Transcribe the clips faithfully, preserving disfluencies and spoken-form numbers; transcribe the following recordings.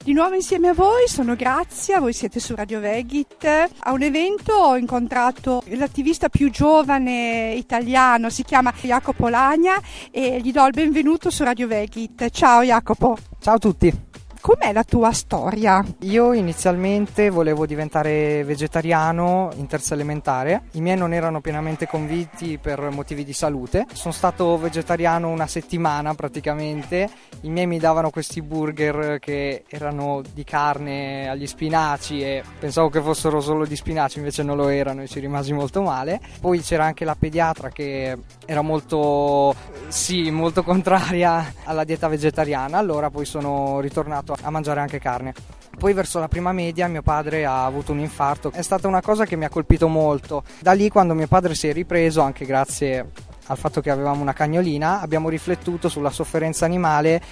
Di nuovo insieme a voi, sono Grazia, voi siete su Radio Vegit. A un evento ho incontrato l'attivista più giovane italiano, si chiama Jacopo Lagna e gli do il benvenuto su Radio Vegit. Ciao Jacopo. Ciao a tutti. Com'è la tua storia? Io inizialmente volevo diventare vegetariano in terza elementare. I miei non erano pienamente convinti per motivi di salute. Sono stato vegetariano una settimana praticamente. I miei mi davano questi burger che erano di carne agli spinaci e pensavo che fossero solo di spinaci, invece non lo erano e ci rimasi molto male. Poi c'era anche la pediatra che era molto, sì, molto contraria alla dieta vegetariana. Allora poi sono ritornato a mangiare anche carne. Poi verso la prima media mio padre ha avuto un infarto. È stata una cosa che mi ha colpito molto. Da lì, quando mio padre si è ripreso, anche grazie al fatto che avevamo una cagnolina, abbiamo riflettuto sulla sofferenza animale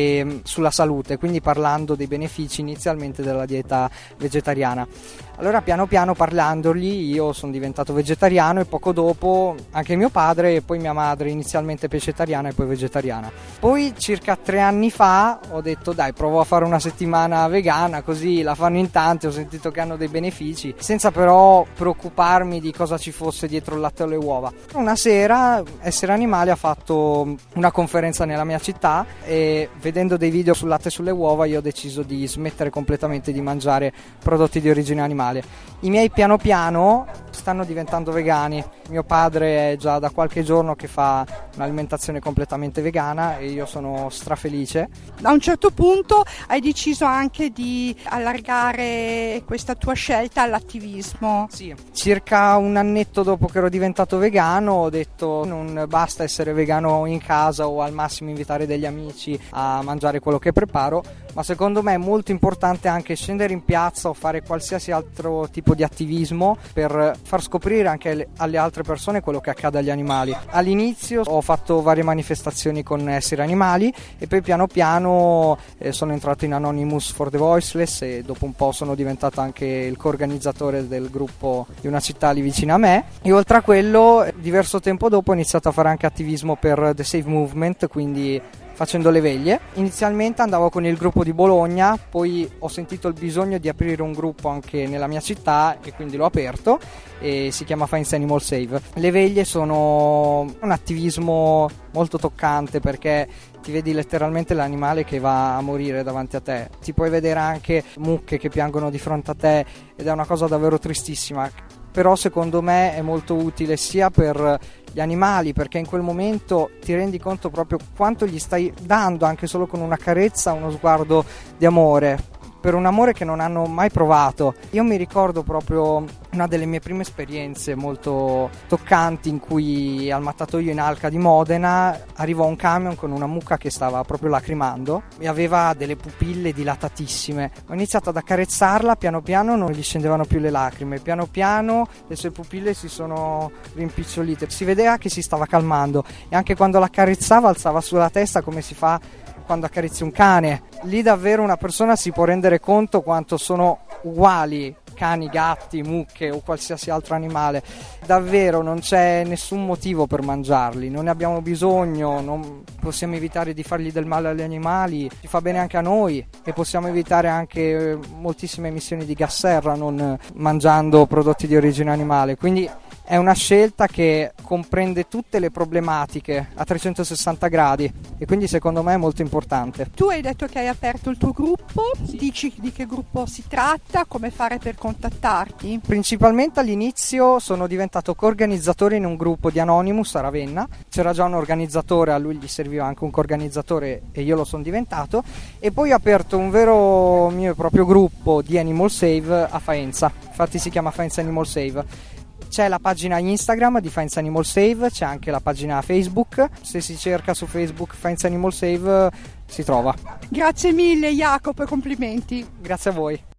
e sulla salute, quindi parlando dei benefici inizialmente della dieta vegetariana. Allora piano piano parlandogli io sono diventato vegetariano e poco dopo anche mio padre e poi mia madre, inizialmente pescetariana e poi vegetariana. Poi circa tre anni fa ho detto dai, provo a fare una settimana vegana, così la fanno in tanti, ho sentito che hanno dei benefici, senza però preoccuparmi di cosa ci fosse dietro il latte o le uova. Una sera Essere Animale ha fatto una conferenza nella mia città e vedendo dei video sul latte e sulle uova io ho deciso di smettere completamente di mangiare prodotti di origine animale. I miei piano piano stanno diventando vegani. Mio padre è già da qualche giorno che fa un'alimentazione completamente vegana e io sono strafelice. A un certo punto hai deciso anche di allargare questa tua scelta all'attivismo. Sì, circa un annetto dopo che ero diventato vegano ho detto non basta essere vegano in casa o al massimo invitare degli amici a mangiare quello che preparo, ma secondo me è molto importante anche scendere in piazza o fare qualsiasi altro tipo di attivismo per far scoprire anche alle altre persone quello che accade agli animali. All'inizio ho fatto varie manifestazioni con Essere Animali e poi piano piano eh, sono entrato in Anonymous for the Voiceless e dopo un po' sono diventato anche il coorganizzatore del gruppo di una città lì vicino a me. E oltre a quello, diverso tempo dopo ho iniziato a fare anche attivismo per The Save Movement, quindi facendo le veglie. Inizialmente andavo con il gruppo di Bologna, poi ho sentito il bisogno di aprire un gruppo anche nella mia città e quindi l'ho aperto e si chiama Fines Animal Save. Le veglie sono un attivismo molto toccante perché ti vedi letteralmente l'animale che va a morire davanti a te, ti puoi vedere anche mucche che piangono di fronte a te ed è una cosa davvero tristissima. Però secondo me è molto utile sia per gli animali, perché in quel momento ti rendi conto proprio quanto gli stai dando anche solo con una carezza, uno sguardo di amore, per un amore che non hanno mai provato. Io mi ricordo proprio una delle mie prime esperienze molto toccanti in cui al mattatoio in Alca di Modena arrivò un camion con una mucca che stava proprio lacrimando e aveva delle pupille dilatatissime. Ho iniziato ad accarezzarla, piano piano non gli scendevano più le lacrime, piano piano le sue pupille si sono rimpicciolite, si vedeva che si stava calmando e anche quando l'accarezzava alzava sulla testa come si fa quando accarezzi un cane. Lì davvero una persona si può rendere conto quanto sono uguali cani, gatti, mucche o qualsiasi altro animale. Davvero non c'è nessun motivo per mangiarli, non ne abbiamo bisogno, non possiamo evitare di fargli del male agli animali, ci fa bene anche a noi e possiamo evitare anche moltissime emissioni di gas serra non mangiando prodotti di origine animale. Quindi è una scelta che comprende tutte le problematiche a trecentosessanta gradi e quindi secondo me è molto importante. Tu hai detto che hai aperto il tuo gruppo, sì. Dici di che gruppo si tratta, come fare per contattarti? Principalmente all'inizio sono diventato coorganizzatore in un gruppo di Anonymous a Ravenna, c'era già un organizzatore, a lui gli serviva anche un coorganizzatore e io lo sono diventato e poi ho aperto un vero mio e proprio gruppo di Animal Save a Faenza, infatti si chiama Fines Animal Save. C'è la pagina Instagram di Fines Animal Save, c'è anche la pagina Facebook, se si cerca su Facebook Fines Animal Save si trova. Grazie mille Jacopo e complimenti. Grazie a voi.